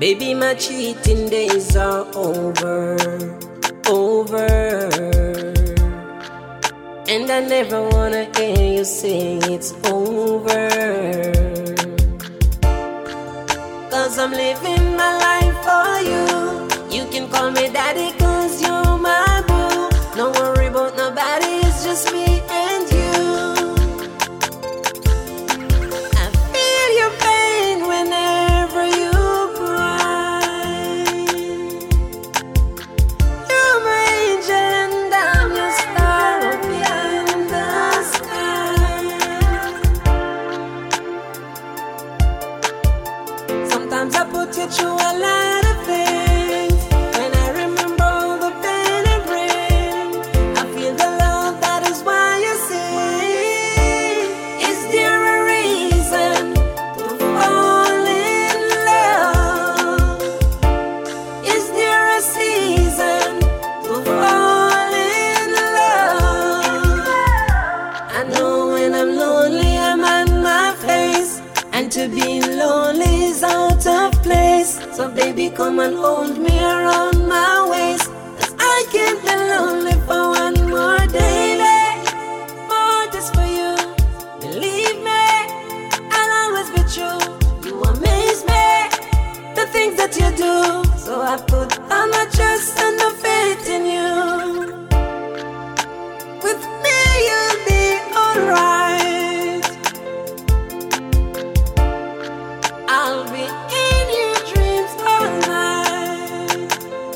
Baby, my cheating days are over, over. And I never wanna hear you say it's over. Cause I'm living my life for you. You can call me daddy cause you're my boo. Don't worry about nobody, it's just me and you. I feel your pain whenever you cry. You're my angel and I'm your star up in the sky. Sometimes I put you through a lot of things. When I remember all the pain and rain, I feel the love, that is why you sing. Is there a reason to fall in love? Is there a season to fall in love? I know when I'm lonely I'm on my face, and to be lonely is out of place. So baby, come and hold me around my waist, cause I can't be lonely for one more day. More just for you, believe me, I'll always be true. You amaze me, the things that you do. So I put all my trust and my faith in you. With me you'll be alright. I'll be in your dreams all night.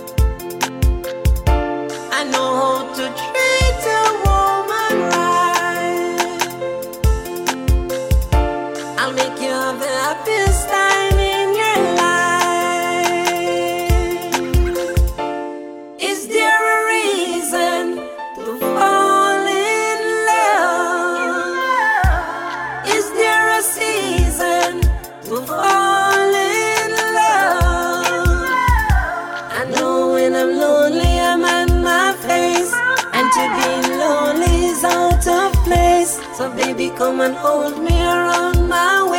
I know how to treat a woman right. I'll make you have the happiest time in your life. Is there a reason to fall in love? Is there a season to fall in love? I know when I'm lonely I'm on my face, and to be lonely is out of place. So baby, come and hold me around my waist.